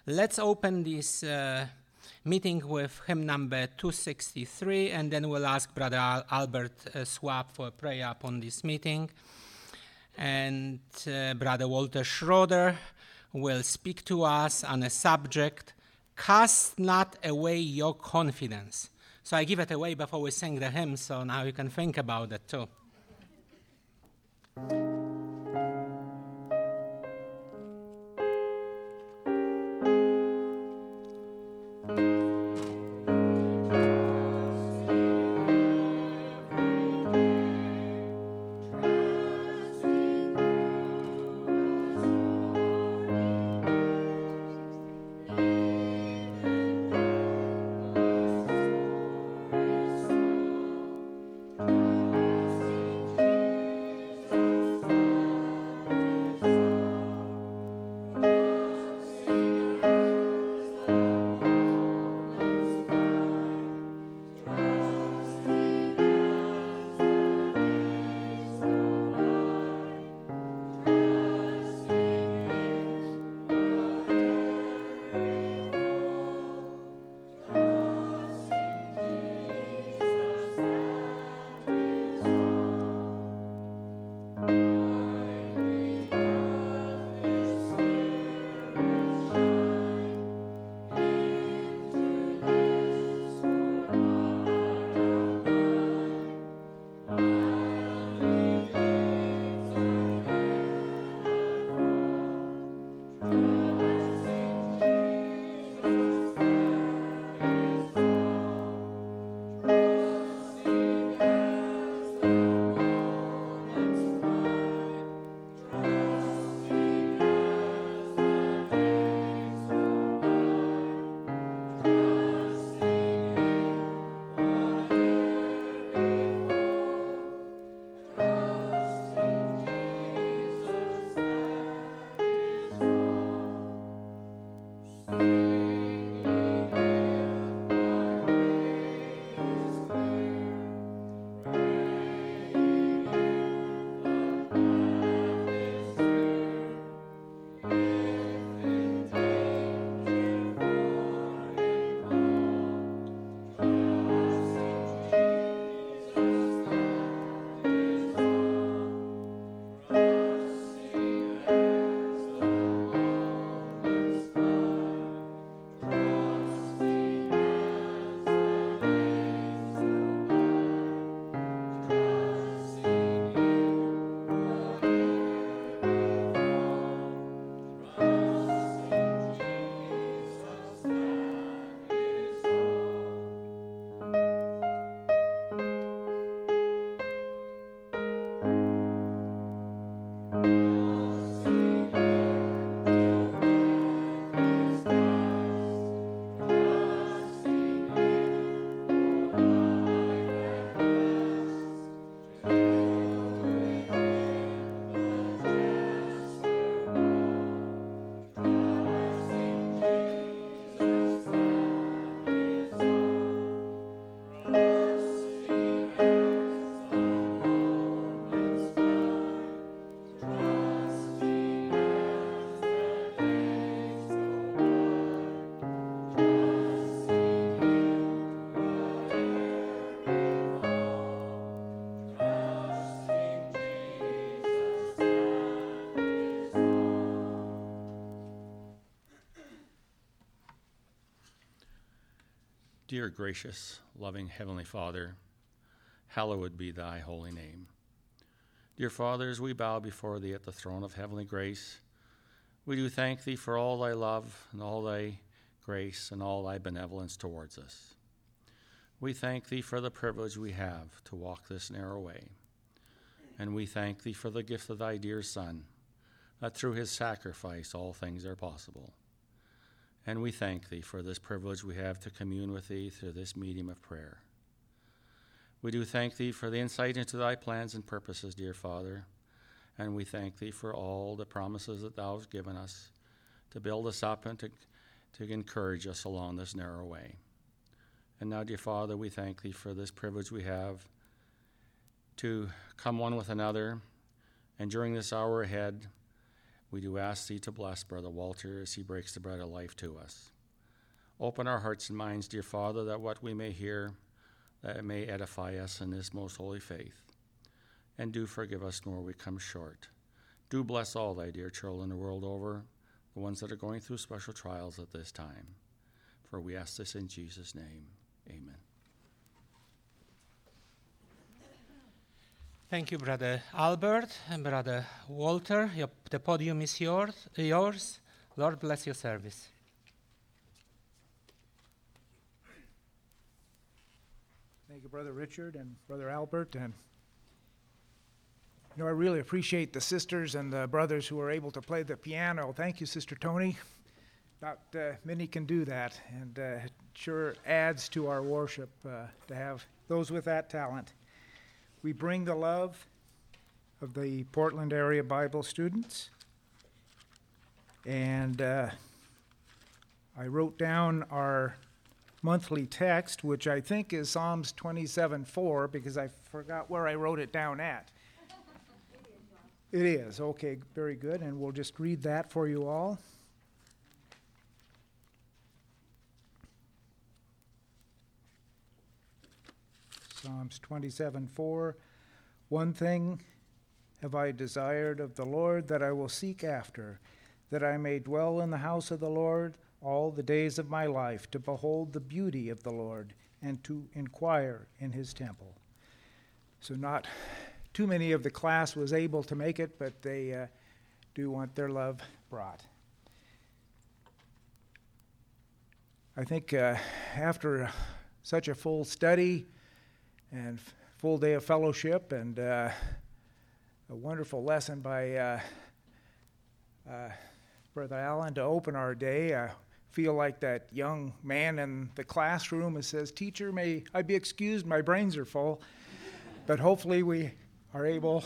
Let's open this meeting with hymn number 263, and then we'll ask Brother Albert Swab for a prayer upon this meeting. And Brother Walter Schroeder will speak to us on a subject, cast not away your confidence. So I give it away before we sing the hymn, so now you can think about it too. Dear gracious, loving Heavenly Father, hallowed be thy holy name. Dear Father, as we bow before thee at the throne of heavenly grace, we do thank thee for all thy love and all thy grace and all thy benevolence towards us. We thank thee for the privilege we have to walk this narrow way. And we thank thee for the gift of thy dear Son, that through his sacrifice all things are possible. And we thank thee for this privilege we have to commune with thee through this medium of prayer. We do thank thee for the insight into thy plans and purposes, dear Father, and we thank thee for all the promises that thou hast given us to build us up and to encourage us along this narrow way. And now, dear Father, we thank thee for this privilege we have to come one with another, and during this hour ahead, we do ask thee to bless Brother Walter as he breaks the bread of life to us. Open our hearts and minds, dear Father, that what we may hear, that it may edify us in this most holy faith. And do forgive us nor we come short. Do bless all thy dear children the world over, the ones that are going through special trials at this time. For we ask this in Jesus' name. Amen. Thank you, Brother Albert and Brother Walter. The podium is yours. Lord bless your service. Thank you, Brother Richard and Brother Albert. And I really appreciate the sisters and the brothers who are able to play the piano. Thank you, Sister Tony. Not many can do that, and it sure adds to our worship to have those with that talent. We bring the love of the Portland area Bible students, and I wrote down our monthly text, which I think is Psalms 27:4, because I forgot where I wrote it down at. It is, okay, very good, and we'll just read that for you all. Psalms 27:4, one thing have I desired of the Lord that I will seek after, that I may dwell in the house of the Lord all the days of my life, to behold the beauty of the Lord and to inquire in his temple. So not too many of the class was able to make it, but they do want their love brought. I think after such a full study and full day of fellowship and a wonderful lesson by Brother Allen to open our day, I feel like that young man in the classroom who says, "Teacher, may I be excused? My brains are full." But hopefully we are able,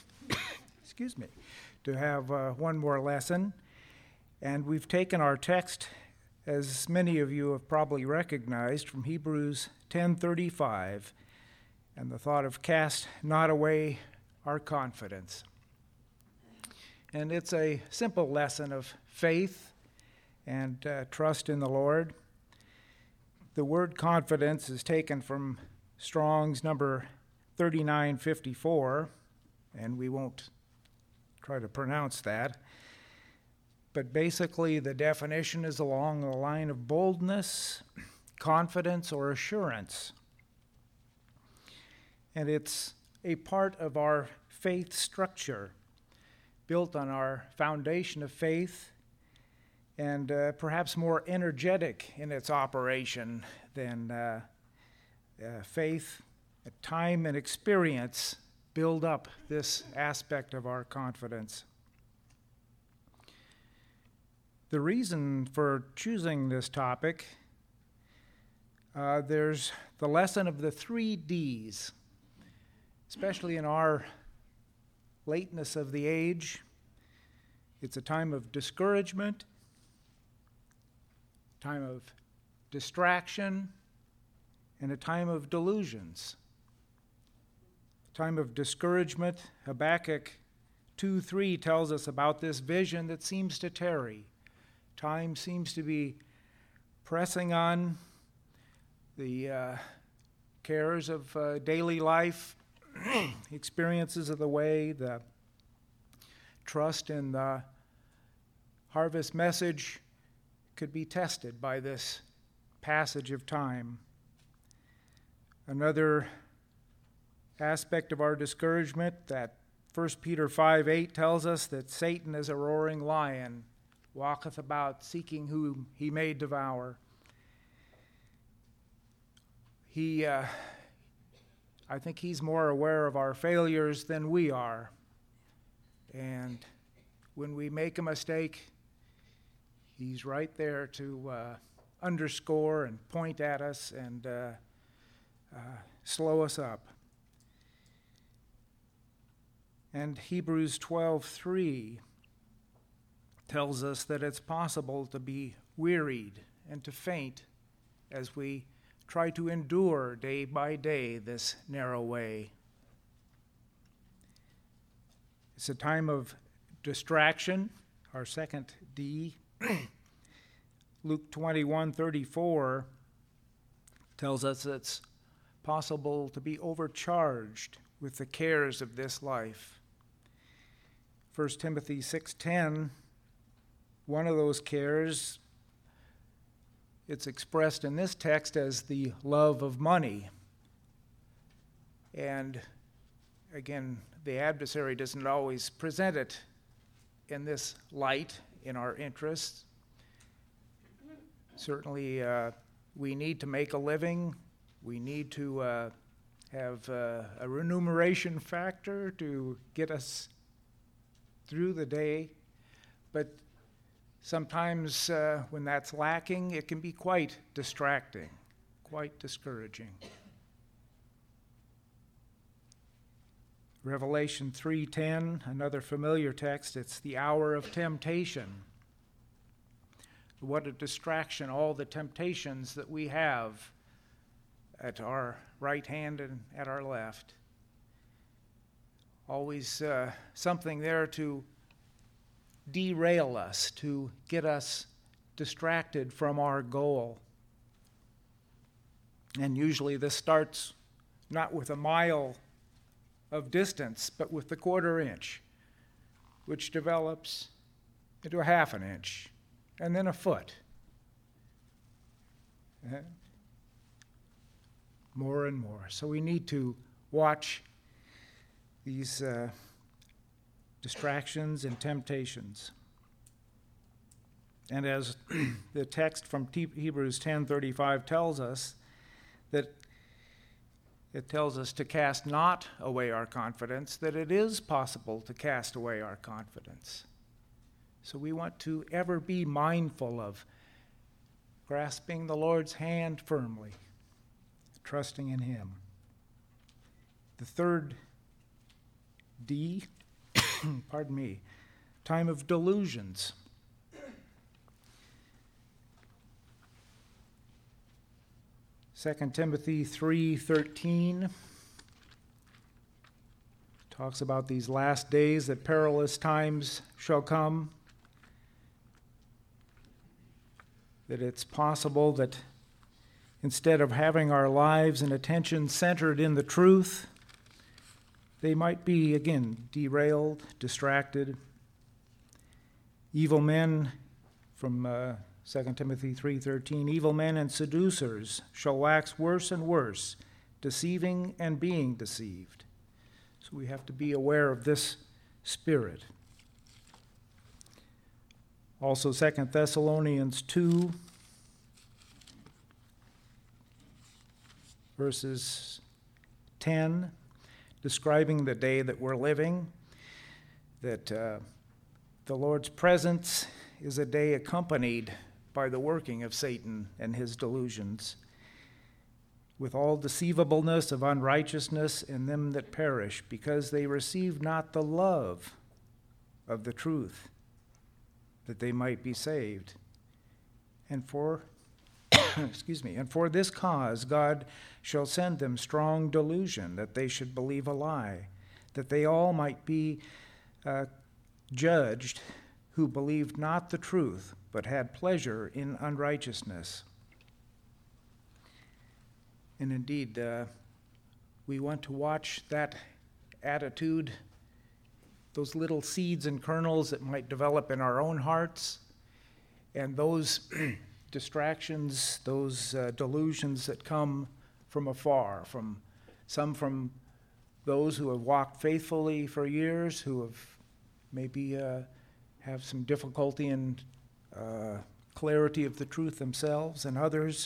to have one more lesson. And we've taken our text, as many of you have probably recognized, from Hebrews 10:35, and the thought of cast not away our confidence. And it's a simple lesson of faith and trust in the Lord. The word confidence is taken from Strong's number 3954, and we won't try to pronounce that. But basically the definition is along the line of boldness, confidence, or assurance. And it's a part of our faith structure, built on our foundation of faith, and perhaps more energetic in its operation than faith. Time and experience build up this aspect of our confidence. The reason for choosing this topic, there's the lesson of the 3 Ds, especially in our lateness of the age. It's a time of discouragement, time of distraction, and a time of delusions. Time of discouragement, Habakkuk 2:3 tells us about this vision that seems to tarry. Time seems to be pressing on. The cares of daily life, experiences of the way, the trust in the harvest message could be tested by this passage of time. Another aspect of our discouragement, that 1 Peter 5:8 tells us that Satan is a roaring lion, walketh about seeking whom he may devour. I think he's more aware of our failures than we are. And when we make a mistake, he's right there to underscore and point at us and slow us up. And Hebrews 12:3 tells us that it's possible to be wearied and to faint as we try to endure day by day this narrow way. It's a time of distraction, our second D, Luke 21:34 tells us it's possible to be overcharged with the cares of this life. 1 Timothy 6:10, one of those cares, it's expressed in this text as the love of money. And again, the adversary doesn't always present it in this light in our interests. Certainly, we need to make a living. We need to have a remuneration factor to get us through the day. But sometimes when that's lacking, it can be quite distracting, quite discouraging. Revelation 3:10, another familiar text, it's the hour of temptation. What a distraction, all the temptations that we have at our right hand and at our left. Always something there to derail us, to get us distracted from our goal. And usually this starts not with a mile of distance, but with the quarter inch, which develops into a half an inch, and then a foot. More and more. So we need to watch these distractions and temptations. And as the text from Hebrews 10:35 tells us, that it tells us to cast not away our confidence, that it is possible to cast away our confidence. So we want to ever be mindful of grasping the Lord's hand firmly, trusting in Him. The third D, time of delusions. Second Timothy 3:13 talks about these last days, that perilous times shall come, that it's possible that instead of having our lives and attention centered in the truth, they might be, again, derailed, distracted. Evil men, from 2 Timothy 3:13, evil men and seducers shall wax worse and worse, deceiving and being deceived. So we have to be aware of this spirit. Also 2 Thessalonians 2, verses 10, describing the day that we're living, that the Lord's presence is a day accompanied by the working of Satan and his delusions, with all deceivableness of unrighteousness in them that perish, because they receive not the love of the truth, that they might be saved. And for and for this cause God shall send them strong delusion, that they should believe a lie, that they all might be judged who believed not the truth, but had pleasure in unrighteousness. And indeed, we want to watch that attitude, those little seeds and kernels that might develop in our own hearts, and those distractions, those delusions that come from afar, from those who have walked faithfully for years, who have maybe have some difficulty in clarity of the truth themselves, and others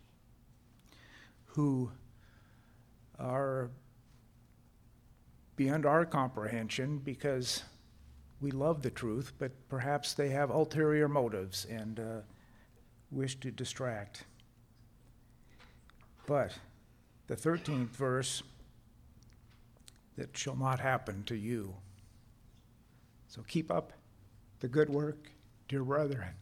who are beyond our comprehension because we love the truth, but perhaps they have ulterior motives and wish to distract. But the 13th verse, that shall not happen to you. So keep up the good work, dear brethren.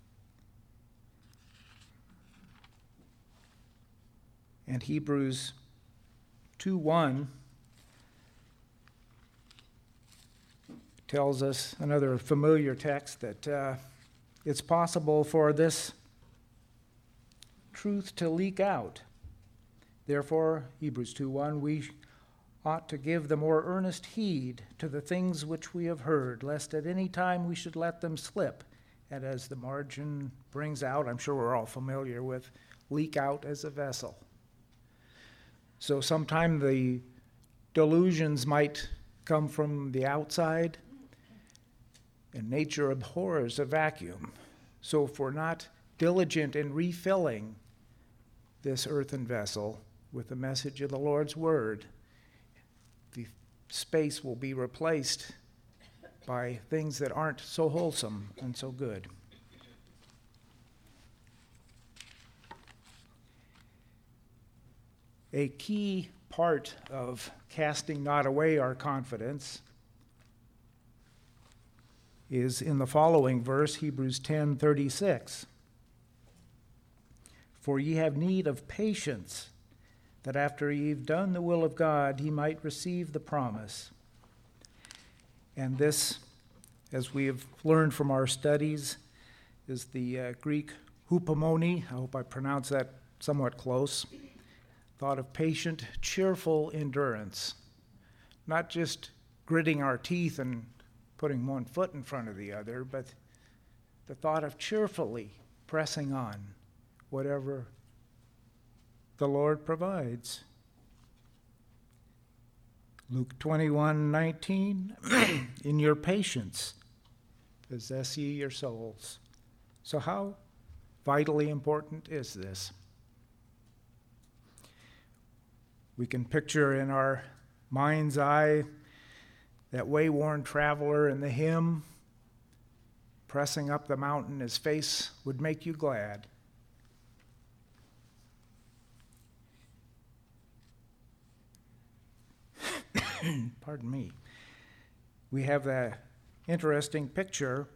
And Hebrews 2:1 tells us, another familiar text, that it's possible for this truth to leak out. Therefore, Hebrews 2:1, we ought to give the more earnest heed to the things which we have heard, lest at any time we should let them slip. And as the margin brings out, I'm sure we're all familiar with leak out as a vessel. So sometime the delusions might come from the outside, and nature abhors a vacuum. So if we're not diligent in refilling this earthen vessel with the message of the Lord's word, the space will be replaced by things that aren't so wholesome and so good. A key part of casting not away our confidence is in the following verse, Hebrews 10:36. For ye have need of patience, that after ye've done the will of God, ye might receive the promise. And this, as we have learned from our studies, is the Greek hupomone. I hope I pronounced that somewhat close. Thought of patient, cheerful endurance. Not just gritting our teeth and putting one foot in front of the other, but the thought of cheerfully pressing on whatever the Lord provides. Luke 21:19, in your patience possess ye your souls. So how vitally important is this? We can picture in our mind's eye that wayworn traveler in the hymn pressing up the mountain, his face would make you glad. Pardon me. We have that interesting picture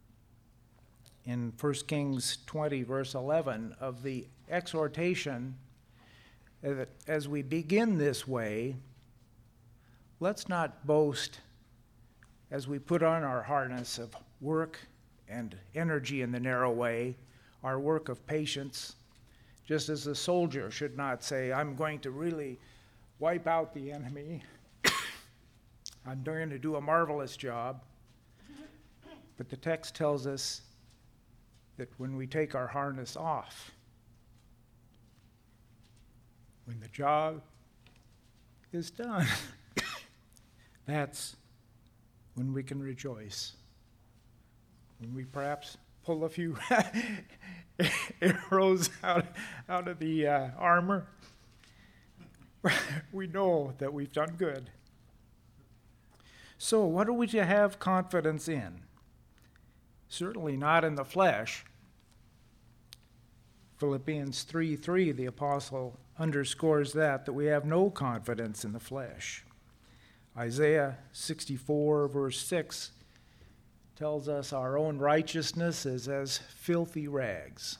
in 1 Kings 20, verse 11, of the exhortation that as we begin this way, let's not boast as we put on our harness of work and energy in the narrow way, our work of patience, just as the soldier should not say, I'm going to really wipe out the enemy. I'm going to do a marvelous job. But the text tells us that when we take our harness off, when the job is done, that's when we can rejoice. When we perhaps pull a few arrows out of the armor, we know that we've done good. So what are we to have confidence in? Certainly not in the flesh. Philippians 3:3, the apostle underscores that we have no confidence in the flesh. Isaiah 64, verse 6, tells us our own righteousness is as filthy rags.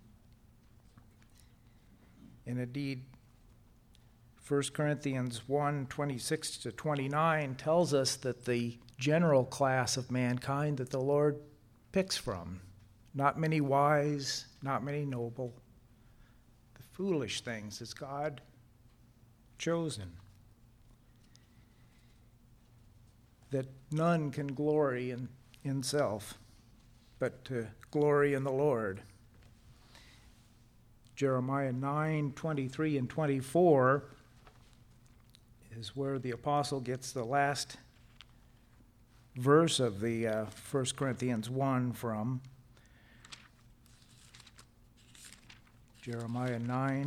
And indeed, 1 Corinthians 1:26-29 tells us that the general class of mankind that the Lord picks from, not many wise, not many noble, the foolish things is God chosen, that none can glory in self, but to glory in the Lord. Jeremiah 9:23 and 24 is where the apostle gets the last verse of the 1 Corinthians 1 from. Jeremiah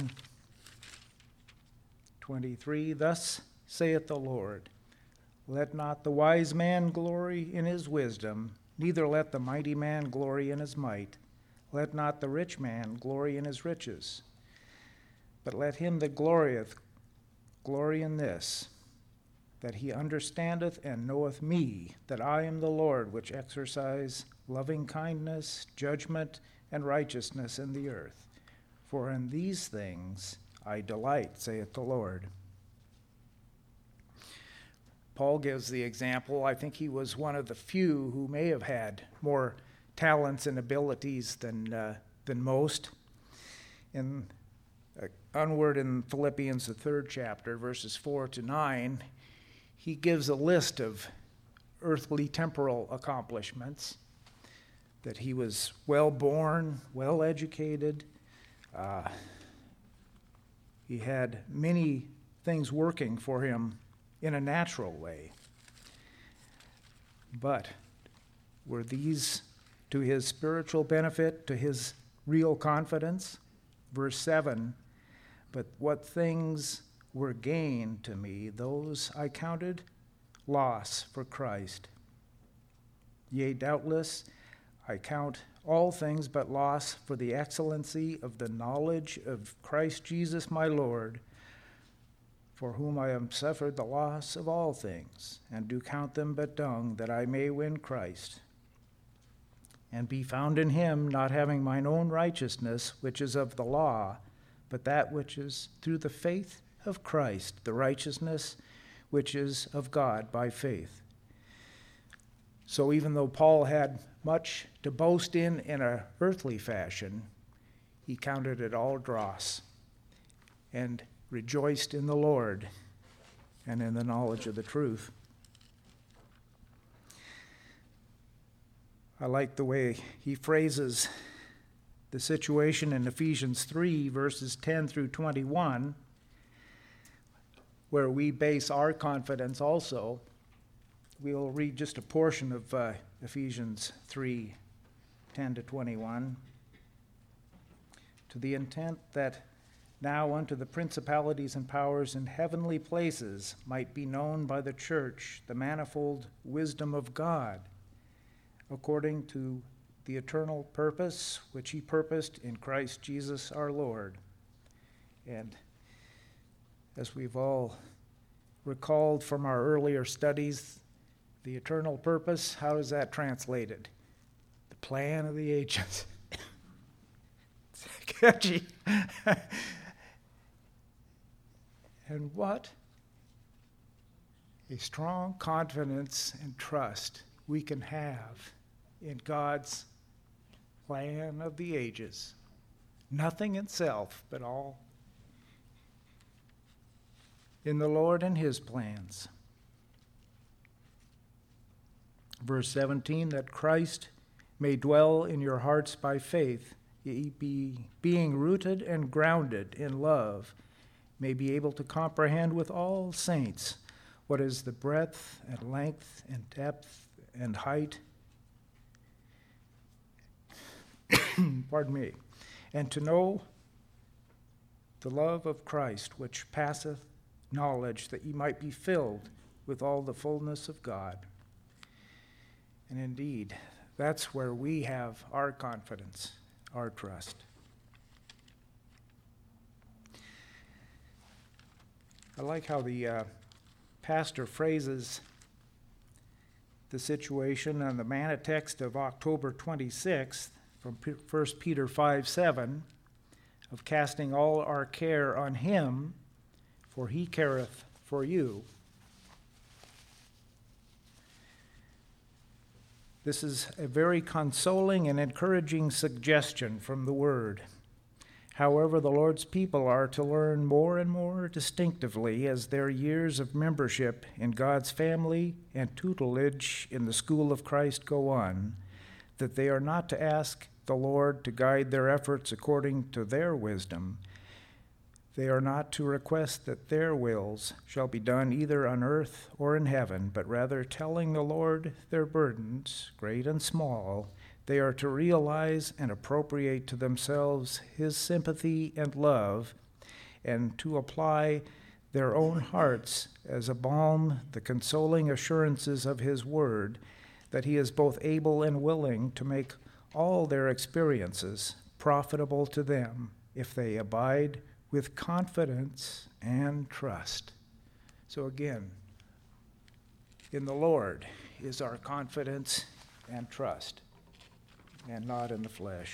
9:23, thus saith the Lord, let not the wise man glory in his wisdom, neither let the mighty man glory in his might. Let not the rich man glory in his riches, but let him that glorieth glory in this, that he understandeth and knoweth me, that I am the Lord, which exercise loving kindness, judgment, and righteousness in the earth. For in these things I delight, saith the Lord. Paul gives the example. I think he was one of the few who may have had more talents and abilities than most. Onward in Philippians, the 3rd chapter, verses 4 to 9, he gives a list of earthly temporal accomplishments, that he was well born, well educated. He had many things working for him in a natural way. But were these to his spiritual benefit, to his real confidence? Verse 7, but what things were gain to me, those I counted loss for Christ. Yea, doubtless, I count all things but loss for the excellency of the knowledge of Christ Jesus my Lord, for whom I am suffered the loss of all things, and do count them but dung, that I may win Christ, and be found in him, not having mine own righteousness, which is of the law, but that which is through the faith of Christ, the righteousness which is of God by faith. So even though Paul had much to boast in an earthly fashion, he counted it all dross and rejoiced in the Lord and in the knowledge of the truth. I like the way he phrases the situation in Ephesians 3, verses 10 through 21, where we base our confidence also. We'll read just a portion of Ephesians 3, 10 to 21. To the intent that now unto the principalities and powers in heavenly places might be known by the church the manifold wisdom of God, according to the eternal purpose which he purposed in Christ Jesus our Lord. And as we've all recalled from our earlier studies, the eternal purpose, how is that translated? The plan of the ages. It's catchy. And what a strong confidence and trust we can have in God's plan of the ages. Nothing in self, but all in the Lord and his plans. Verse 17, that Christ may dwell in your hearts by faith, ye being rooted and grounded in love, may be able to comprehend with all saints what is the breadth and length and depth and height, pardon me, and to know the love of Christ, which passeth knowledge, that ye might be filled with all the fullness of God. And indeed, that's where we have our confidence, our trust. I like how the pastor phrases the situation on the manna text of October 26th from 1 Peter 5:7, of casting all our care on him, for he careth for you. This is a very consoling and encouraging suggestion from the Word. However, the Lord's people are to learn more and more distinctively as their years of membership in God's family and tutelage in the school of Christ go on, that they are not to ask the Lord to guide their efforts according to their wisdom. They are not to request that their wills shall be done either on earth or in heaven, but rather telling the Lord their burdens, great and small, they are to realize and appropriate to themselves his sympathy and love, and to apply their own hearts as a balm the consoling assurances of his word, that he is both able and willing to make all their experiences profitable to them if they abide with confidence and trust. So again, in the Lord is our confidence and trust, and not in the flesh.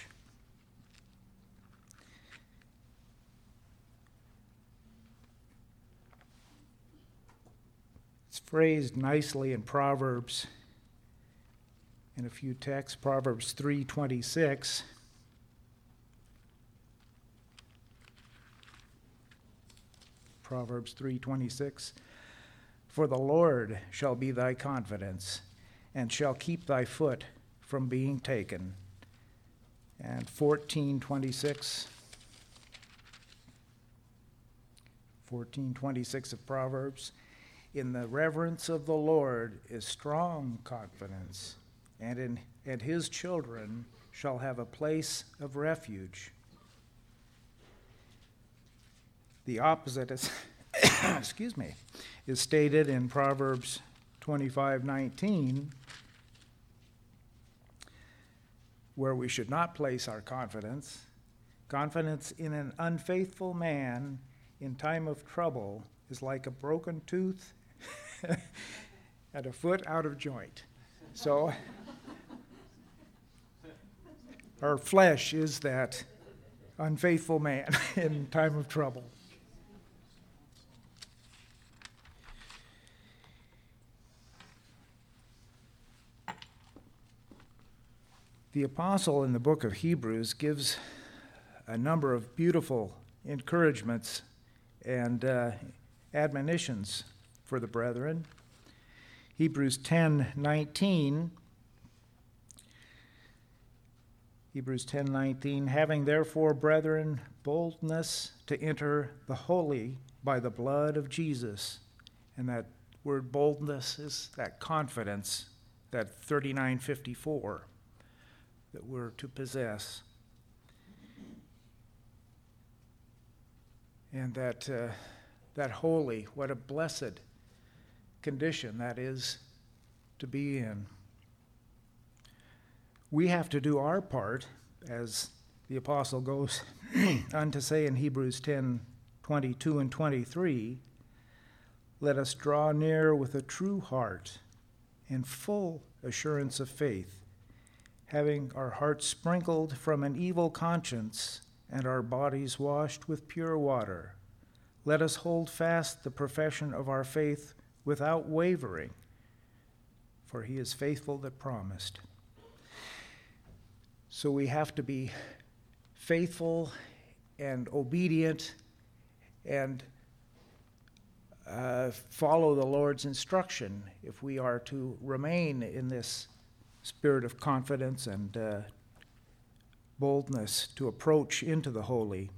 It's phrased nicely in Proverbs in a few texts. Proverbs 3:26. Proverbs 3:26. For the Lord shall be thy confidence, and shall keep thy foot from being taken. And 14:26. 14:26 of Proverbs. In the reverence of the Lord is strong confidence, and his children shall have a place of refuge. The opposite is, is stated in Proverbs 25:19, where we should not place our confidence. Confidence in an unfaithful man in time of trouble is like a broken tooth and a foot out of joint. So our flesh is that unfaithful man in time of trouble. The apostle in the book of Hebrews gives a number of beautiful encouragements and admonitions for the brethren. Hebrews 10:19. Hebrews 10:19, having therefore, brethren, boldness to enter the holy by the blood of Jesus. And that word boldness is that confidence, that 39:54 that we're to possess. And that holy, what a blessed condition that is to be in. We have to do our part, as the apostle goes on to say in Hebrews 10:22 and 23, let us draw near with a true heart and full assurance of faith, having our hearts sprinkled from an evil conscience and our bodies washed with pure water. Let us hold fast the profession of our faith without wavering, for he is faithful that promised. So we have to be faithful and obedient and follow the Lord's instruction if we are to remain in this spirit of confidence and boldness to approach into the holy.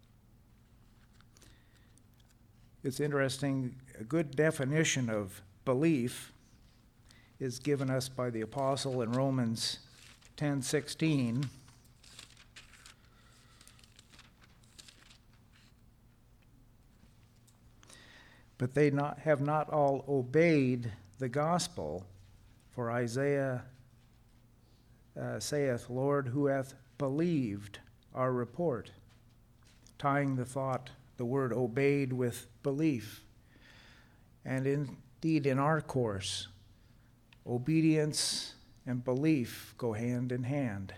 It's interesting, a good definition of belief is given us by the apostle in Romans 10:16. But they have not all obeyed the gospel, for Isaiah saith, Lord, who hath believed our report, tying the word obeyed with belief. And indeed, in our course, obedience and belief go hand in hand.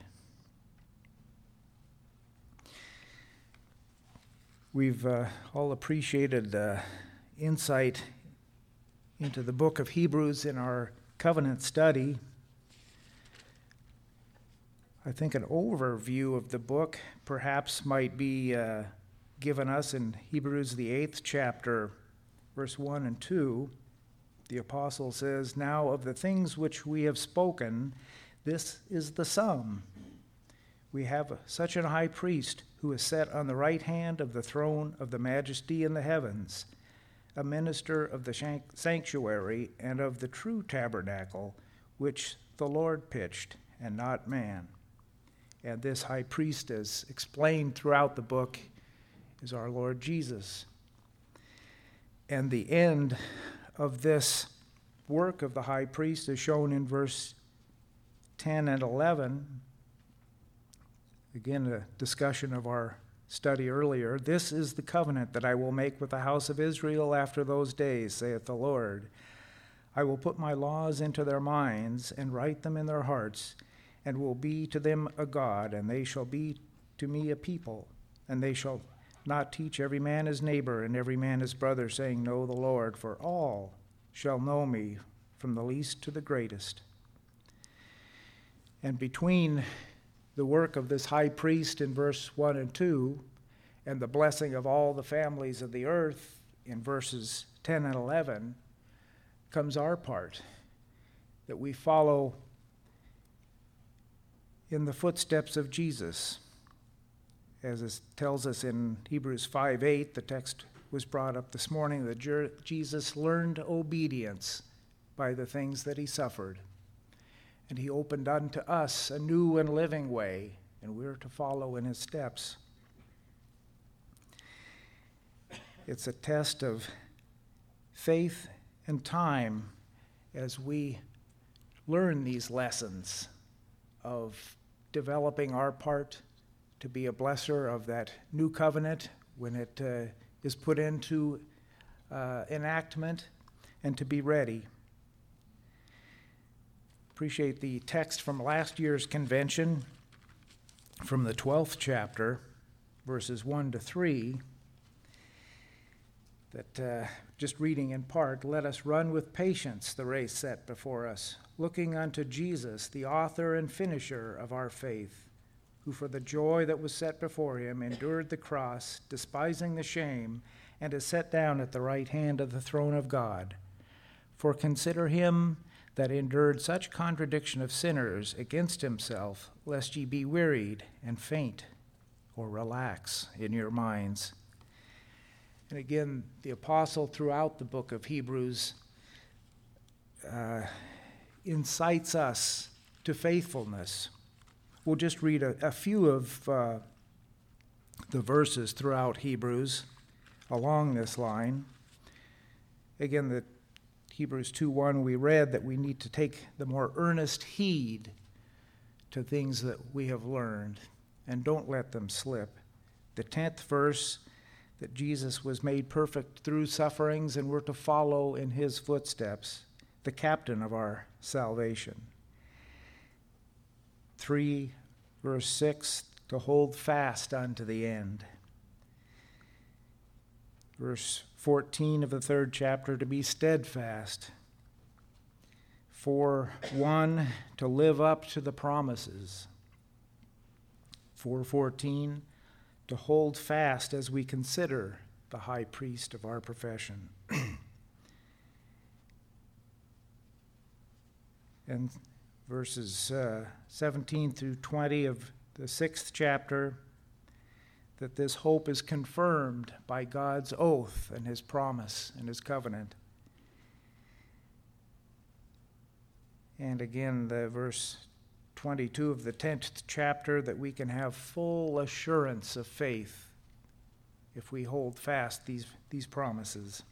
We've all appreciated insight into the book of Hebrews in our covenant study. I think an overview of the book perhaps might be given us in Hebrews, the 8th chapter, verse 1 and 2. The apostle says, now of the things which we have spoken, this is the sum. We have such a high priest who is set on the right hand of the throne of the majesty in the heavens, a minister of the sanctuary and of the true tabernacle, which the Lord pitched, and not man. And this high priest, as explained throughout the book, is our Lord Jesus. And the end of this work of the high priest is shown in verse 10 and 11. Again, a discussion of our study earlier. This is the covenant that I will make with the house of Israel after those days, saith the Lord. I will put my laws into their minds and write them in their hearts, and will be to them a God, and they shall be to me a people. And they shall not teach every man his neighbor and every man his brother, saying, Know the Lord, for all shall know me, from the least to the greatest. And between the work of this high priest in verse 1 and 2 and the blessing of all the families of the earth in verses 10 and 11 comes our part, that we follow in the footsteps of Jesus. As it tells us in Hebrews 5:8, the text was brought up this morning, that Jesus learned obedience by the things that he suffered. And he opened unto us a new and living way, and we're to follow in his steps. It's a test of faith and time as we learn these lessons of developing our part to be a blesser of that new covenant when it is put into enactment, and to be ready. Appreciate the text from last year's convention, from the 12th chapter, verses 1 to 3, that just reading in part, let us run with patience the race set before us, looking unto Jesus, the author and finisher of our faith, who for the joy that was set before him endured the cross, despising the shame, and is set down at the right hand of the throne of God. For consider him that endured such contradiction of sinners against himself, lest ye be wearied and faint or relax in your minds. And again, the apostle throughout the book of Hebrews incites us to faithfulness. We'll just read a few of the verses throughout Hebrews along this line. Again, the Hebrews 2:1, we read that we need to take the more earnest heed to things that we have learned and don't let them slip. The 10th verse, that Jesus was made perfect through sufferings and we're to follow in his footsteps, the captain of our salvation. 3, verse 6, to hold fast unto the end. Verse 14 of the 3rd chapter, to be steadfast. 4:1, to live up to the promises. 4:14, to hold fast as we consider the high priest of our profession. And verses 17 through 20 of the 6th chapter, that this hope is confirmed by God's oath and his promise and his covenant. And again, the verse 22 of the 10th chapter, that we can have full assurance of faith if we hold fast these promises.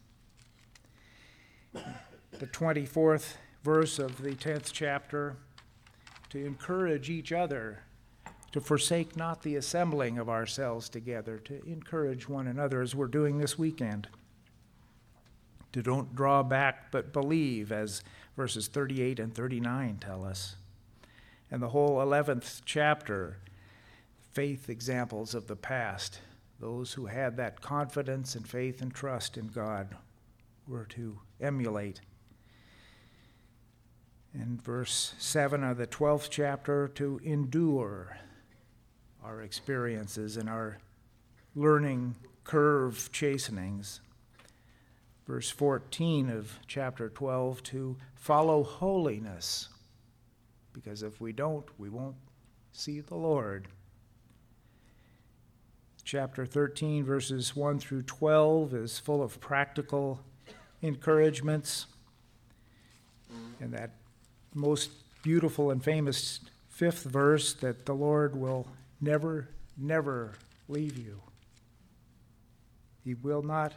The 24th verse of the 10th chapter, to encourage each other, to forsake not the assembling of ourselves together, to encourage one another as we're doing this weekend. To don't draw back but believe, as verses 38 and 39 tell us. And the whole 11th chapter, faith examples of the past, those who had that confidence and faith and trust in God were to emulate. And verse 7 of the 12th chapter, to endure our experiences and our learning curve chastenings. Verse 14 of chapter 12, to follow holiness, because if we don't, we won't see the Lord. Chapter 13, verses 1 through 12 is full of practical encouragements. And that most beautiful and famous 5th verse, that the Lord will never, never leave you. He will not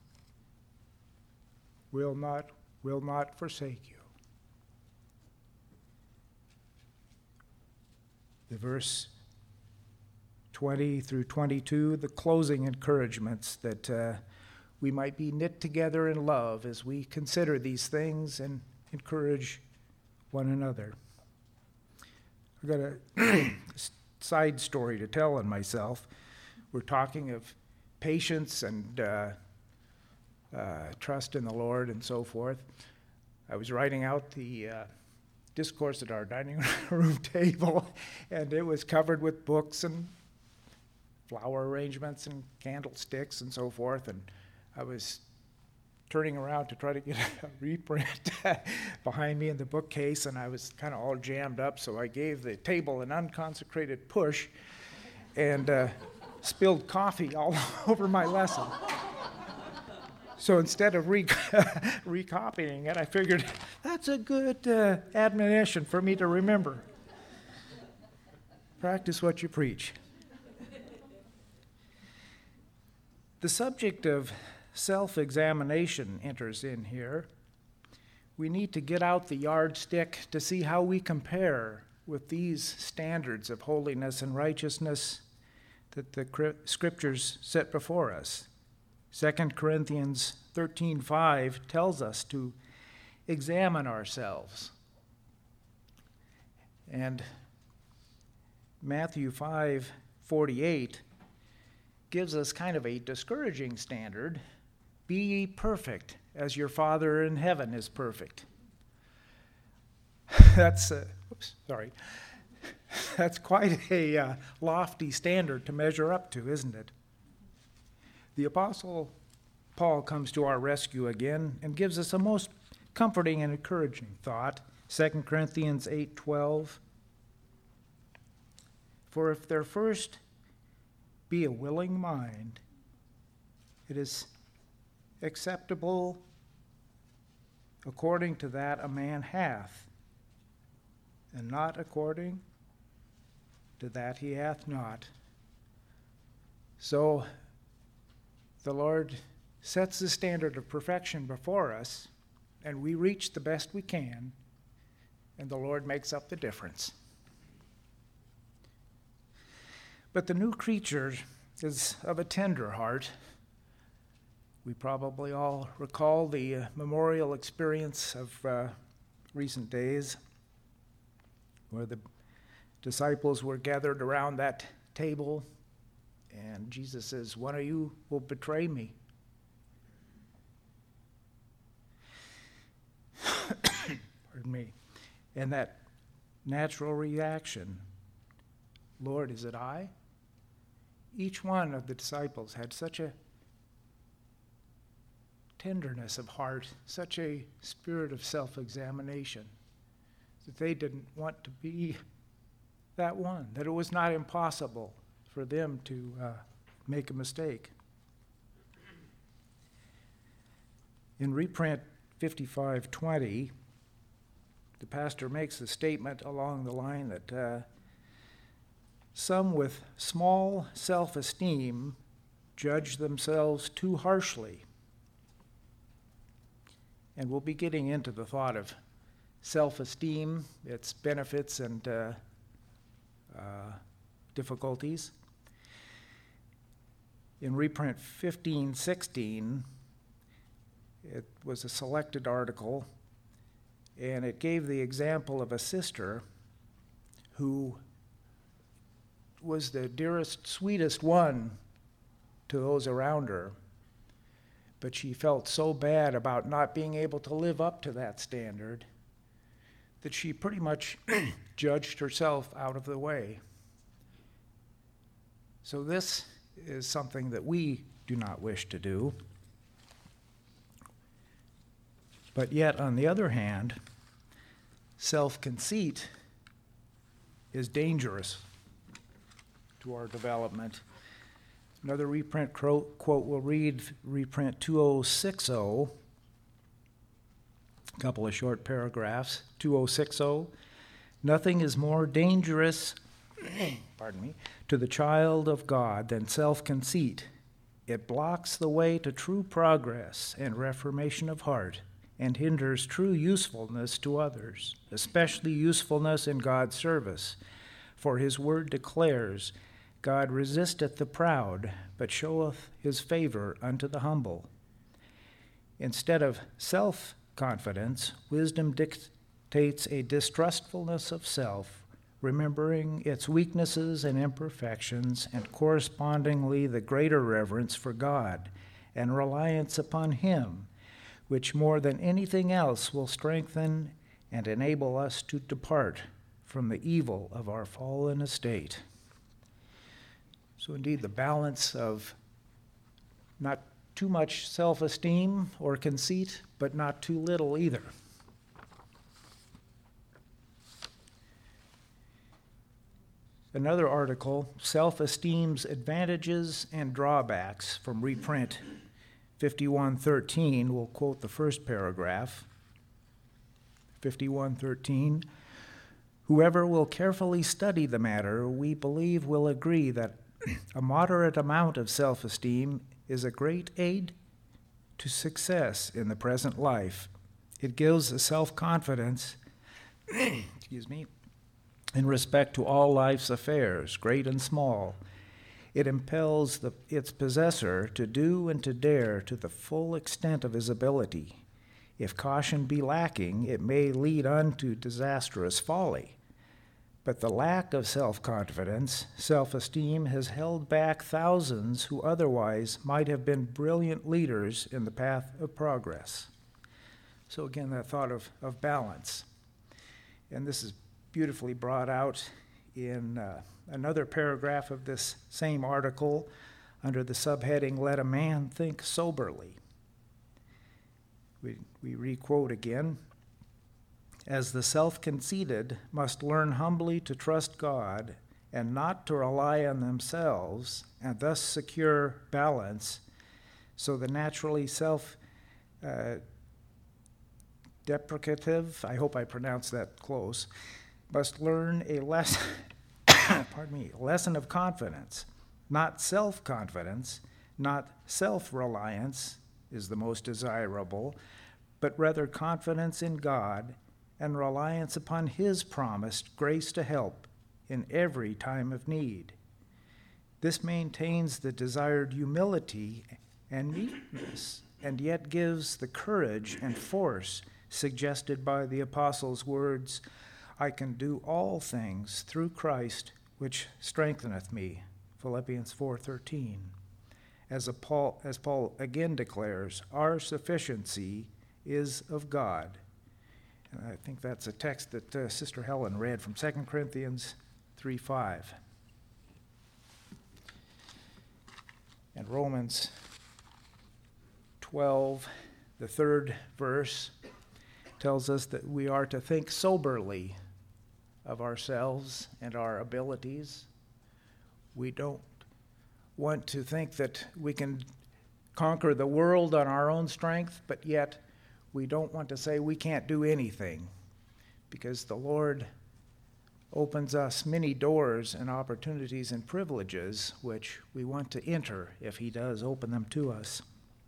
forsake you. The verse 20 through 22, the closing encouragements, that we might be knit together in love as we consider these things and encourage one another. I've got a side story to tell on myself. We're talking of patience and trust in the Lord and so forth. I was writing out the discourse at our dining room table, and it was covered with books and flower arrangements and candlesticks and so forth, and I was turning around to try to get a reprint behind me in the bookcase, and I was kind of all jammed up, so I gave the table an unconsecrated push and spilled coffee all over my lesson. So instead of recopying it, I figured that's a good admonition for me to remember. Practice what you preach. The subject of self-examination enters in here. We need to get out the yardstick to see how we compare with these standards of holiness and righteousness that the Scriptures set before us. 2 Corinthians 13:5 tells us to examine ourselves. And Matthew 5:48 gives us kind of a discouraging standard. Be ye perfect as your Father in heaven is perfect. That's quite a lofty standard to measure up to, isn't it? The Apostle Paul comes to our rescue again and gives us a most comforting and encouraging thought. 2 Corinthians 8:12. For if there first be a willing mind, it is acceptable according to that a man hath, and not according to that he hath not. So the Lord sets the standard of perfection before us, and we reach the best we can, and the Lord makes up the difference. But the new creature is of a tender heart. We probably all recall the memorial experience of recent days where the disciples were gathered around that table, and Jesus says, "One of you will betray me." Pardon me. And that natural reaction, "Lord, is it I?" Each one of the disciples had such a tenderness of heart, such a spirit of self-examination, that they didn't want to be that one, that it was not impossible for them to make a mistake. In reprint 55:20, the pastor makes a statement along the line that some with small self-esteem judge themselves too harshly. And we'll be getting into the thought of self-esteem, its benefits and difficulties. In reprint 15:16, it was a selected article, and it gave the example of a sister who was the dearest, sweetest one to those around her, but she felt so bad about not being able to live up to that standard that she pretty much judged herself out of the way. So this is something that we do not wish to do. But yet, on the other hand, self-conceit is dangerous to our development. Another reprint quote we'll read, reprint 2060, a couple of short paragraphs. 2060, nothing is more dangerous to the child of God than self-conceit. It blocks the way to true progress and reformation of heart and hinders true usefulness to others, especially usefulness in God's service. For his word declares, God resisteth the proud, but showeth his favor unto the humble. Instead of self-confidence, wisdom dictates a distrustfulness of self, remembering its weaknesses and imperfections, and correspondingly the greater reverence for God, and reliance upon him, which more than anything else will strengthen and enable us to depart from the evil of our fallen estate. So indeed, the balance of not too much self-esteem or conceit, but not too little either. Another article, Self-Esteem's Advantages and Drawbacks, from reprint 5113. We'll quote the first paragraph. 5113. Whoever will carefully study the matter, we believe, will agree that a moderate amount of self-esteem is a great aid to success in the present life. It gives a self-confidence in respect to all life's affairs, great and small. It impels its possessor to do and to dare to the full extent of his ability. If caution be lacking, it may lead unto disastrous folly. But the lack of self-confidence, self-esteem, has held back thousands who otherwise might have been brilliant leaders in the path of progress. So again, that thought of balance. And this is beautifully brought out in another paragraph of this same article under the subheading, Let a Man Think Soberly. We re-quote again. As the self-conceited must learn humbly to trust God and not to rely on themselves, and thus secure balance, so the naturally self-deprecative, I hope I pronounced that close, must learn a lesson of confidence, not self-confidence, not self-reliance is the most desirable, but rather confidence in God and reliance upon his promised grace to help in every time of need. This maintains the desired humility and meekness, and yet gives the courage and force suggested by the apostle's words, I can do all things through Christ which strengtheneth me, Philippians 4:13. As Paul again declares, our sufficiency is of God. And I think that's a text that Sister Helen read from 2 Corinthians 3:5. And Romans 12, the third verse, tells us that we are to think soberly of ourselves and our abilities. We don't want to think that we can conquer the world on our own strength, but yet we don't want to say we can't do anything, because the Lord opens us many doors and opportunities and privileges which we want to enter if he does open them to us.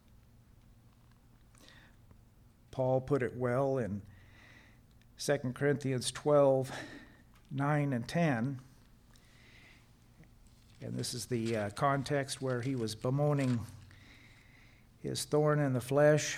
Paul put it well in 2 Corinthians 12, 9 and 10. And this is the context where he was bemoaning his thorn in the flesh.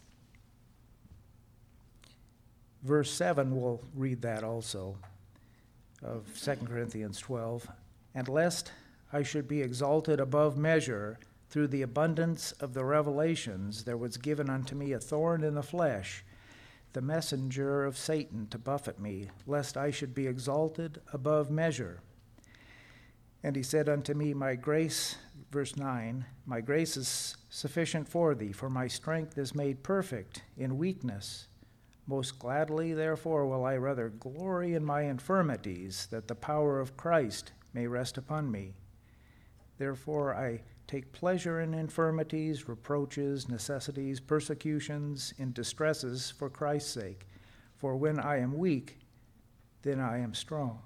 Verse 7, we'll read that also, of 2 Corinthians 12. And lest I should be exalted above measure through the abundance of the revelations, there was given unto me a thorn in the flesh, the messenger of Satan to buffet me, lest I should be exalted above measure. And he said unto me, my grace, verse 9, my grace is sufficient for thee, for my strength is made perfect in weakness. Most gladly, therefore, will I rather glory in my infirmities, that the power of Christ may rest upon me. Therefore I take pleasure in infirmities, reproaches, necessities, persecutions, in distresses for Christ's sake. For when I am weak, then I am strong.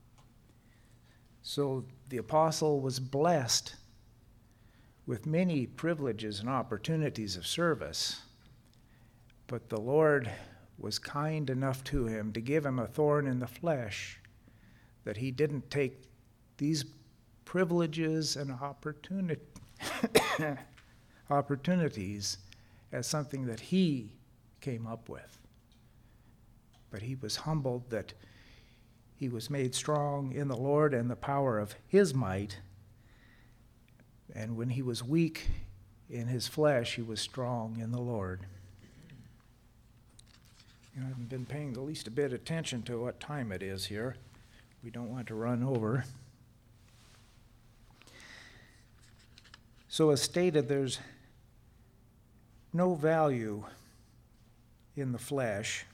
So the apostle was blessed with many privileges and opportunities of service, but the Lord was kind enough to him to give him a thorn in the flesh, that he didn't take these privileges and opportunities as something that he came up with. But he was humbled that he was made strong in the Lord and the power of his might. And when he was weak, in his flesh, he was strong in the Lord. I haven't been paying the least a bit attention to what time it is here. We don't want to run over. So as stated, there's no value in the flesh,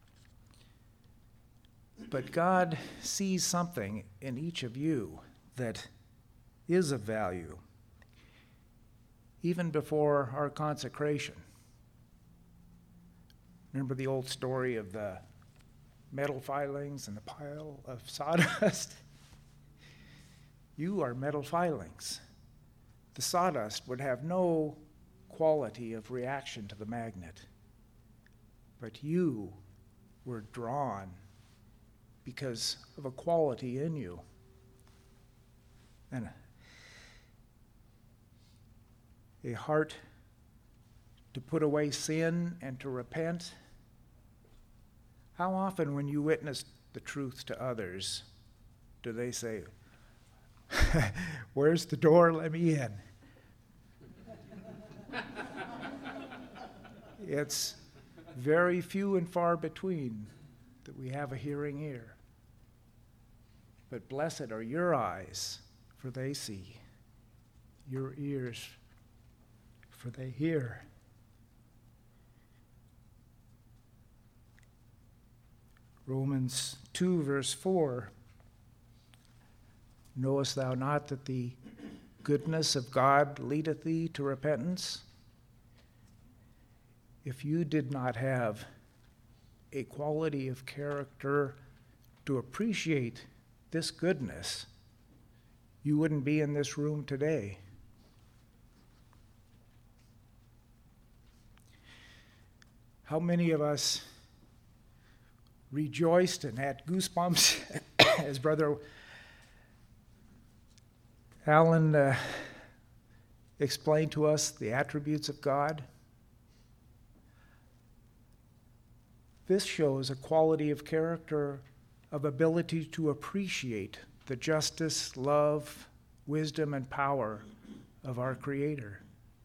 but God sees something in each of you that is of value, even before our consecration. Remember the old story of the metal filings and the pile of sawdust? You are metal filings. The sawdust would have no quality of reaction to the magnet, but you were drawn because of a quality in you. And a heart to put away sin and to repent. How often when you witness the truth to others, do they say, "Where's the door? Let me in"? It's very few and far between that we have a hearing ear. But blessed are your eyes, for they see, your ears, for they hear. Romans 2, verse 4, knowest thou not that the goodness of God leadeth thee to repentance? If you did not have a quality of character to appreciate this goodness, you wouldn't be in this room today. How many of us rejoiced and had goosebumps as Brother Alan explained to us the attributes of God? This shows a quality of character, of ability to appreciate the justice, love, wisdom, and power of our Creator.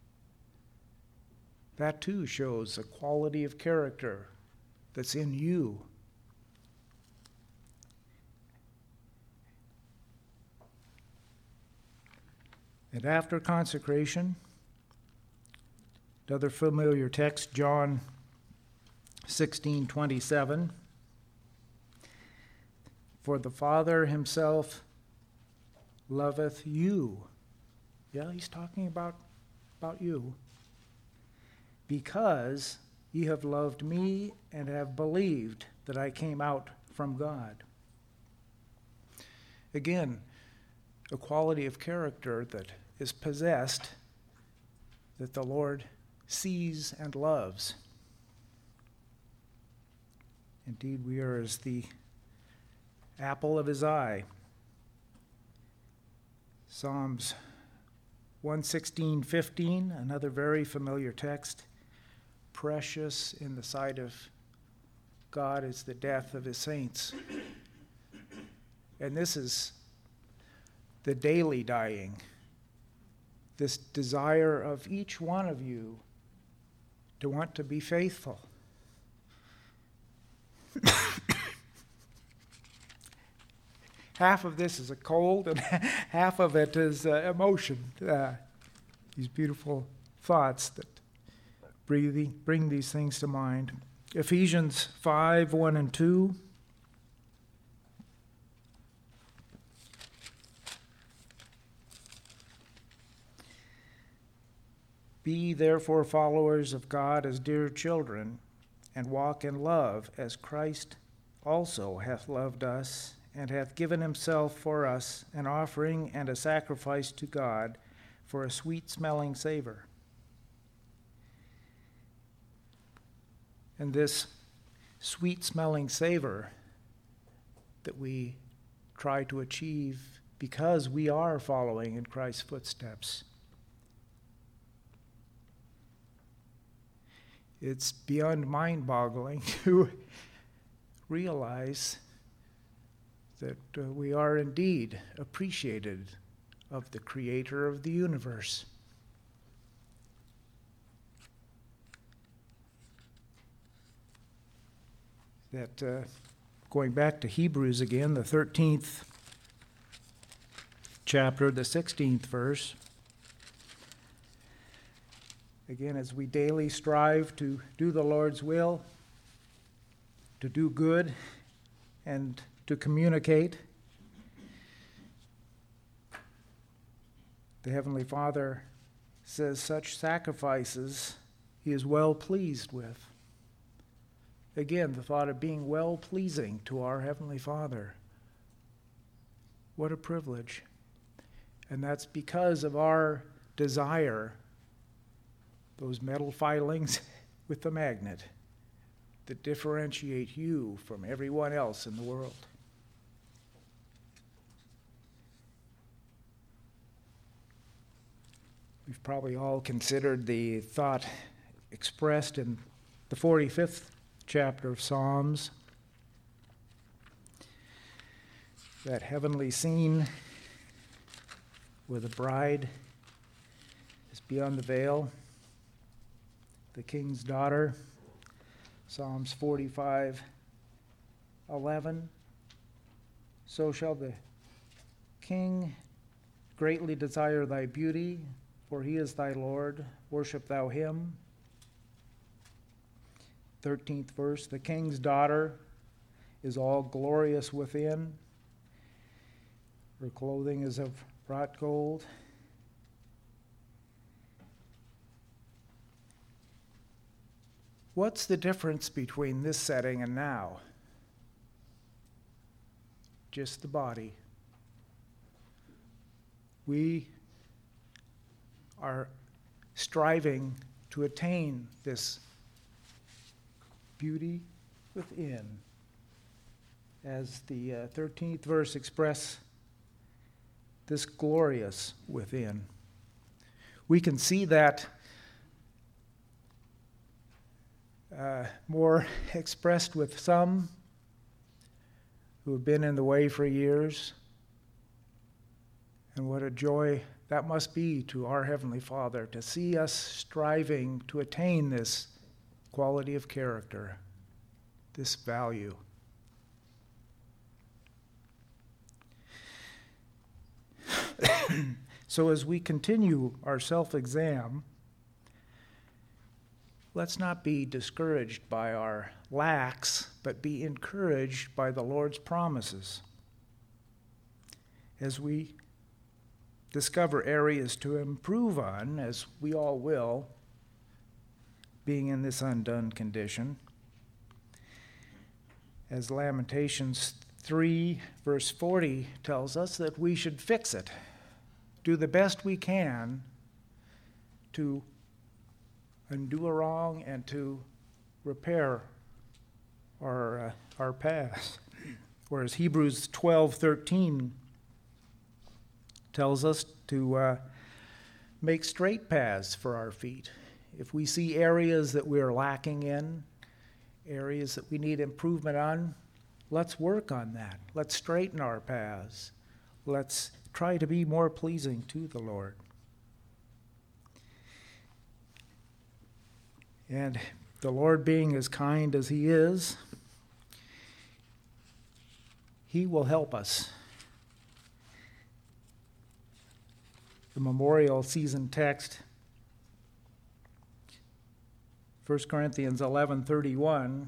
That too shows a quality of character that's in you. And after consecration, another familiar text, John 16:27. For the Father himself loveth you. Yeah, he's talking about you. Because ye have loved me and have believed that I came out from God. Again, a quality of character that is possessed, that the Lord sees and loves. Indeed, we are as the apple of his eye. Psalms 116:15, another very familiar text. Precious in the sight of God is the death of his saints. And this is the daily dying, this desire of each one of you to want to be faithful. Half of this is a cold and half of it is emotion. These beautiful thoughts that bring these things to mind. Ephesians 5:1 and 2. Be therefore followers of God as dear children, and walk in love as Christ also hath loved us, and hath given himself for us an offering and a sacrifice to God for a sweet-smelling savor. And this sweet-smelling savor that we try to achieve because we are following in Christ's footsteps, it's beyond mind-boggling to realize that we are indeed appreciated of the Creator of the universe. that going back to Hebrews again, the 13th chapter, the 16th verse, again, as we daily strive to do the Lord's will, to do good, and to communicate, the Heavenly Father says such sacrifices He is well pleased with. Again, the thought of being well-pleasing to our Heavenly Father. What a privilege. And that's because of our desire, those metal filings with the magnet, that differentiate you from everyone else in the world. We've probably all considered the thought expressed in the 45th chapter of Psalms, that heavenly scene where the bride is beyond the veil, the king's daughter. Psalms 45:11. So shall the king greatly desire thy beauty, for he is thy Lord. Worship thou him. 13th verse, the king's daughter is all glorious within. Her clothing is of wrought gold. What's the difference between this setting and now? Just the body. We are striving to attain this beauty within, as the 13th verse expresses this glorious within. We can see that more expressed with some who have been in the way for years. And what a joy that must be to our Heavenly Father to see us striving to attain this quality of character, this value. So as we continue our self-exam, let's not be discouraged by our lacks, but be encouraged by the Lord's promises. As we discover areas to improve on, as we all will, being in this undone condition, as Lamentations 3, verse 40 tells us that we should fix it, do the best we can to undo a wrong and to repair our paths. Whereas Hebrews 12:13 tells us to make straight paths for our feet. If we see areas that we're lacking in, areas that we need improvement on, let's work on that. Let's straighten our paths. Let's try to be more pleasing to the Lord. And the Lord being as kind as He is, He will help us. The memorial season text, 1 Corinthians 11:31,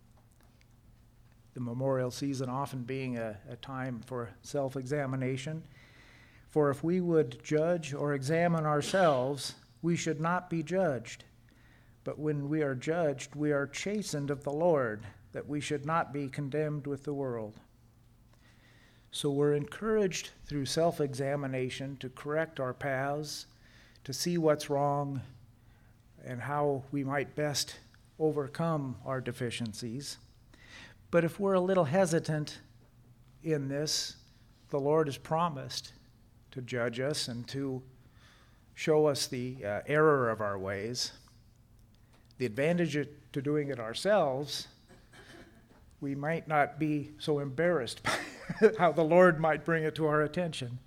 the memorial season often being a time for self-examination. For if we would judge or examine ourselves, we should not be judged. But when we are judged, we are chastened of the Lord, that we should not be condemned with the world. So we're encouraged through self-examination to correct our paths, to see what's wrong, and how we might best overcome our deficiencies. But if we're a little hesitant in this, the Lord has promised to judge us and to show us the error of our ways. The advantage to doing it ourselves, we might not be so embarrassed by how the Lord might bring it to our attention.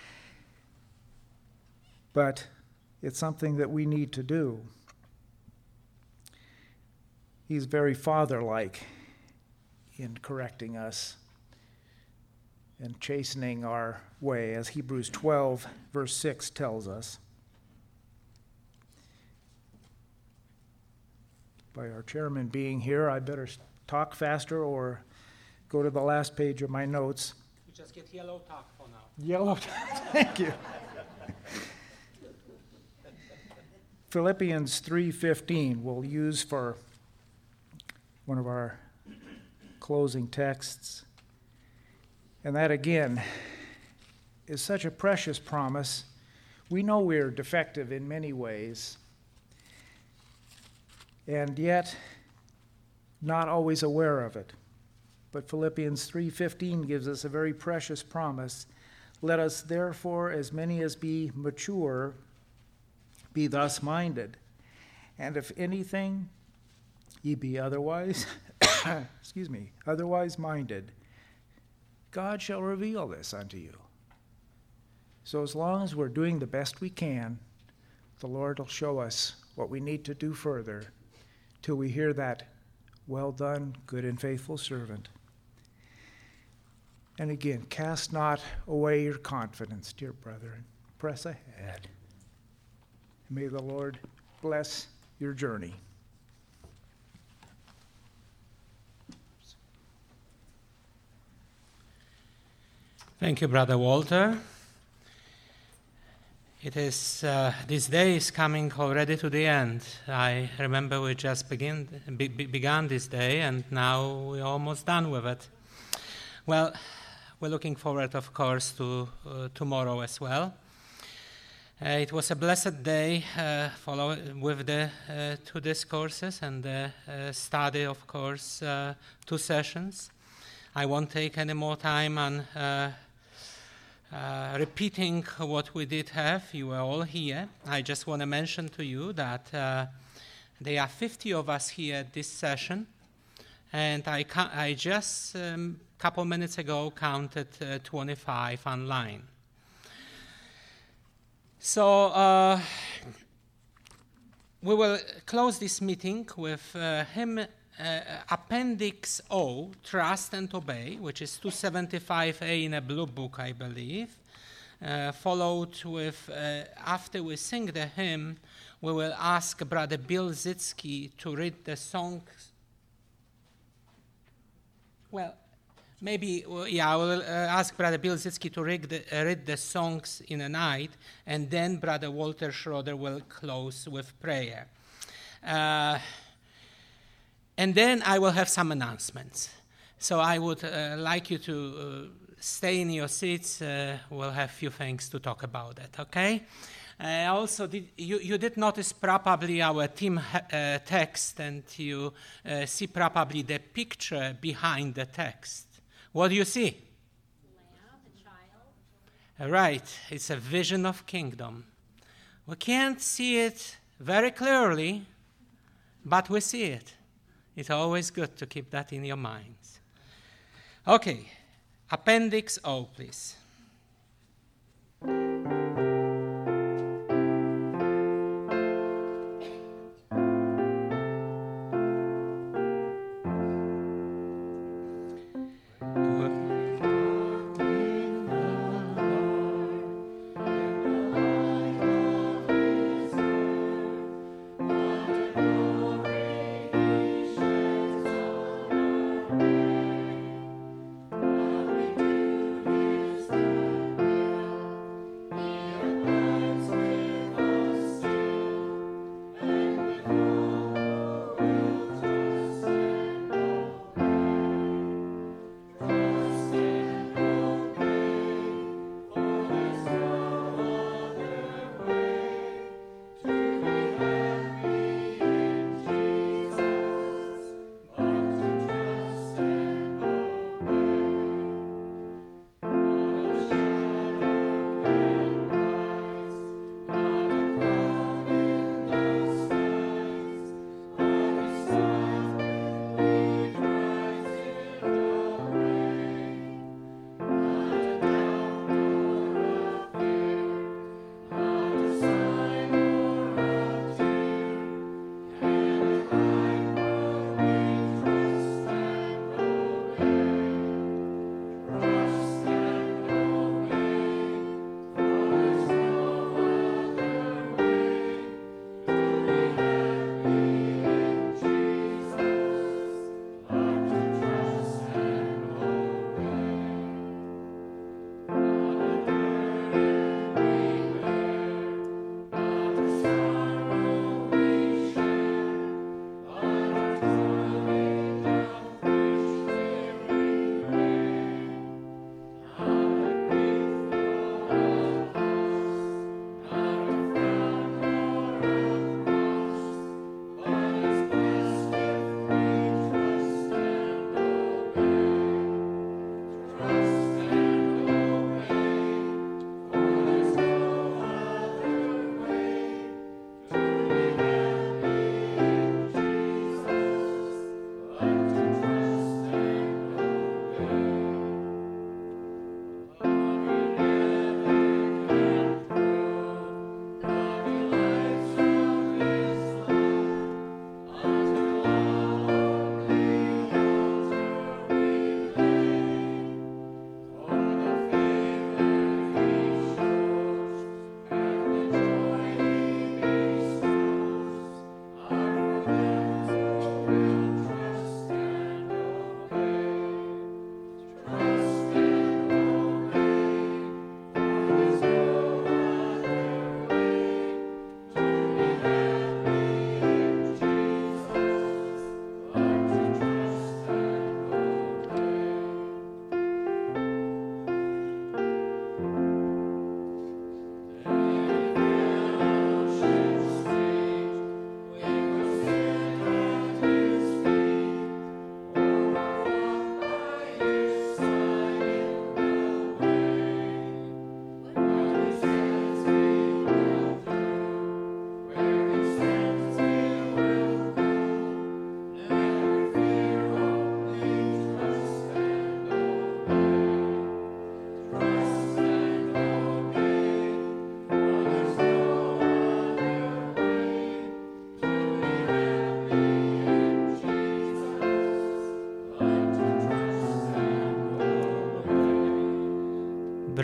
But it's something that we need to do. He's very father-like in correcting us and chastening our way, as Hebrews 12, verse 6 tells us. By our chairman being here, I better talk faster or go to the last page of my notes. You just get yellow talk for now. Yellow, thank you. Philippians 3:15 we'll use for one of our closing texts. And that, again, is such a precious promise. We know we're defective in many ways, and yet not always aware of it. But Philippians 3:15 gives us a very precious promise. Let us therefore, as many as be mature, be thus minded. And if anything ye be otherwise, otherwise minded, God shall reveal this unto you. So as long as we're doing the best we can, the Lord will show us what we need to do further till we hear that, well done, good and faithful servant. And again, cast not away your confidence, dear brethren. Press ahead. May the Lord bless your journey. Thank you, Brother Walter. It is this day is coming already to the end. I remember we just began this day, and now we're almost done with it. Well, we're looking forward, of course, to tomorrow as well. It was a blessed day with the 2 discourses and the study, of course, 2 sessions. I won't take any more time on repeating what we did have. You were all here. I just want to mention to you that there are 50 of us here at this session, and I just a couple minutes ago counted 25 online. So we will close this meeting with hymn Appendix O, Trust and Obey, which is 275A in a blue book, I believe, followed with, after we sing the hymn, we will ask Brother Bill Zitsky to read the songs. Well, maybe, I will ask Brother Bill Zitsky to read the songs in a night, and then Brother Walter Schroeder will close with prayer. And then I will have some announcements. So I would like you to stay in your seats. We'll have a few things to talk about that, okay? Also, you did notice probably our team text, and you see probably the picture behind the text. What do you see? Lamb, a child. Right, it's a vision of kingdom. We can't see it very clearly, but we see it. It's always good to keep that in your minds. Okay, Appendix O, please.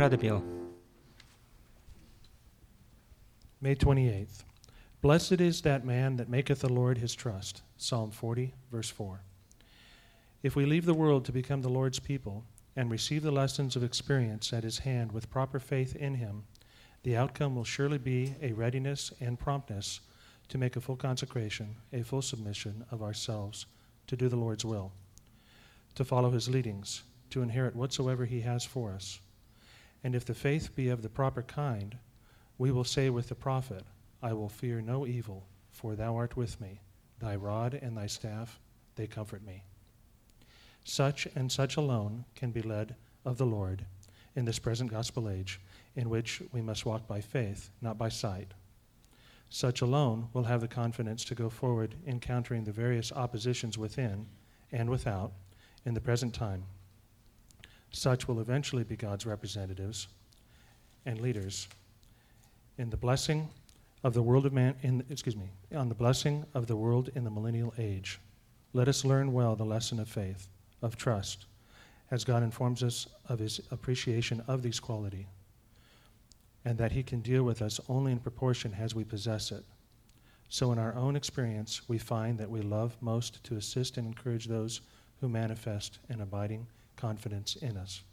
Brother Bill. May 28th. Blessed is that man that maketh the Lord his trust. Psalm 40, verse 4. If we leave the world to become the Lord's people and receive the lessons of experience at his hand with proper faith in him, the outcome will surely be a readiness and promptness to make a full consecration, a full submission of ourselves to do the Lord's will, to follow his leadings, to inherit whatsoever he has for us. And if the faith be of the proper kind, we will say with the prophet, I will fear no evil, for thou art with me. Thy rod and thy staff, they comfort me. Such and such alone can be led of the Lord in this present gospel age, in which we must walk by faith, not by sight. Such alone will have the confidence to go forward encountering the various oppositions within and without in the present time. Such will eventually be God's representatives and leaders in the blessing of the world on the blessing of the world in the millennial age. Let us learn well the lesson of faith, of trust, as God informs us of his appreciation of these qualities, and that he can deal with us only in proportion as we possess it. So in our own experience, we find that we love most to assist and encourage those who manifest an abiding confidence in us.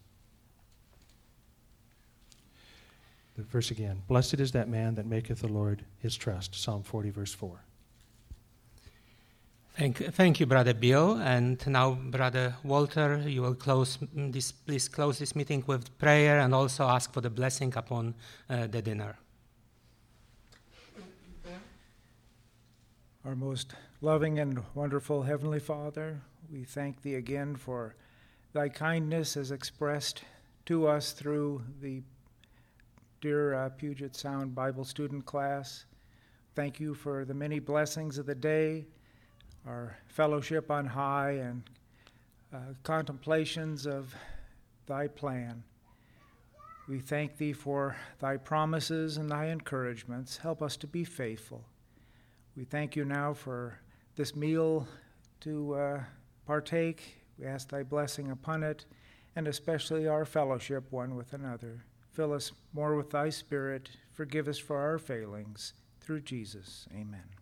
The verse again, blessed is that man that maketh the Lord his trust, Psalm 40, verse 4. Thank you, Brother Bill. And now, Brother Walter, you will please close this meeting with prayer and also ask for the blessing upon the dinner. Our most loving and wonderful Heavenly Father, we thank Thee again for Thy kindness as expressed to us through the dear Puget Sound Bible student class. Thank You for the many blessings of the day, our fellowship on high, and contemplations of Thy plan. We thank Thee for Thy promises and Thy encouragements. Help us to be faithful. We thank You now for this meal to partake. We ask Thy blessing upon it, and especially our fellowship one with another. Fill us more with Thy Spirit. Forgive us for our failings. Through Jesus, amen.